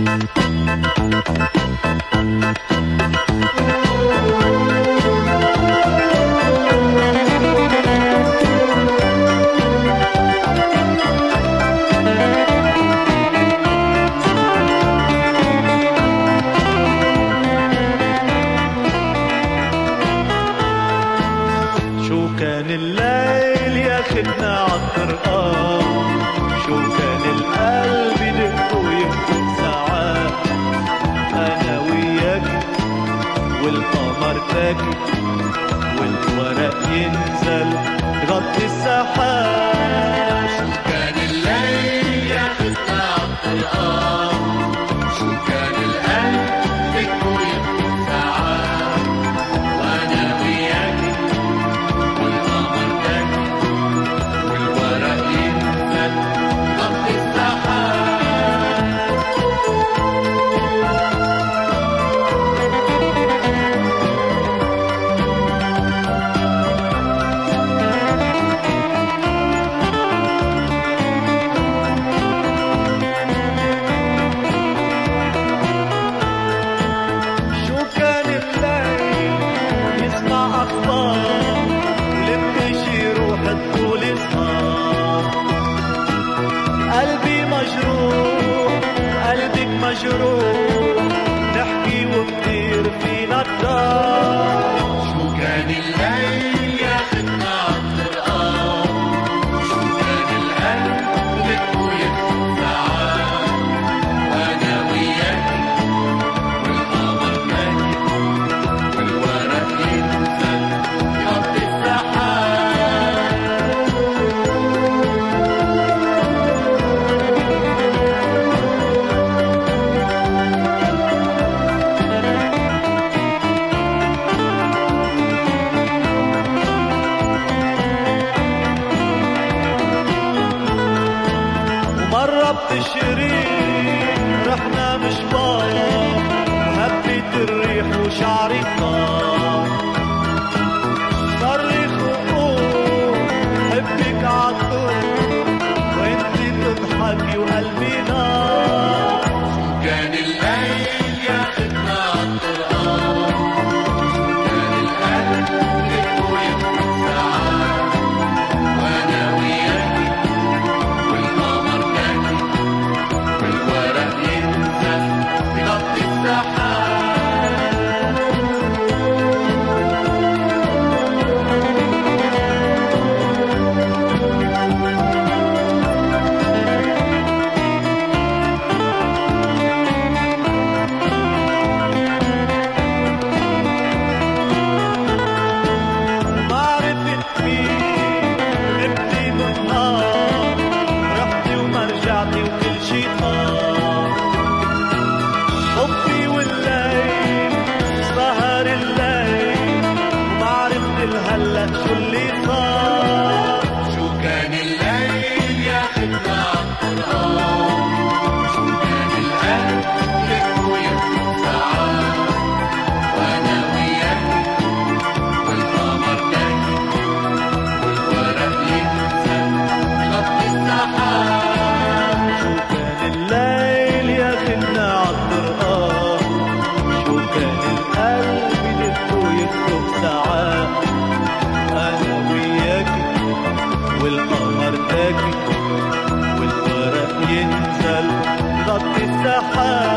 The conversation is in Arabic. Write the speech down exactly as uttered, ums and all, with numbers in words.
كان الليل ياخدنا عالطرقان، شو كان القلب يدق ويخطف ساعات، أنا وياك والقمر تاكي والورق ينزل يغطي السحاب. شو كان الليل ياخدنا عالطرقان، شو كان القلب يدق ويخطف ساعات، وأنا وياك قلبي مجروح قلبك مجروح، نحكي وكتير فينا الدار. شو كان الليل ياخدنا عالطرقان، شو كان القلب يدق ويخطف ساعات، وأنا وياكي والقمر ماكي والورق ينزل يغطي السحاب. بتشري رحنا مشوار، وهبت الريح وشعري طار، صرخ وقول حبك عالطول وانتي تضحكي وقلبي نار. شو كان الليل ياخدنا عالطرقان، شو كان القلب يدق ويخطف ساعات، وأنا وياكي والقمر تاكي والورق ينزل يغطي السحاب. هلا شو اللي صار؟ شو كان الليل ياخدنا عالطرقان، شو كان القلب يدق ويخطف ساعات، وأنا وياكي والقمر تاكي والورق ينزل يغطي السحاب. شو كان الليل ياخدنا عالطرقان، شو كان القلب يدق ويخطف ساعات، أنا وياكي والقمر تاكي والورق ينزل يغطي السحاب.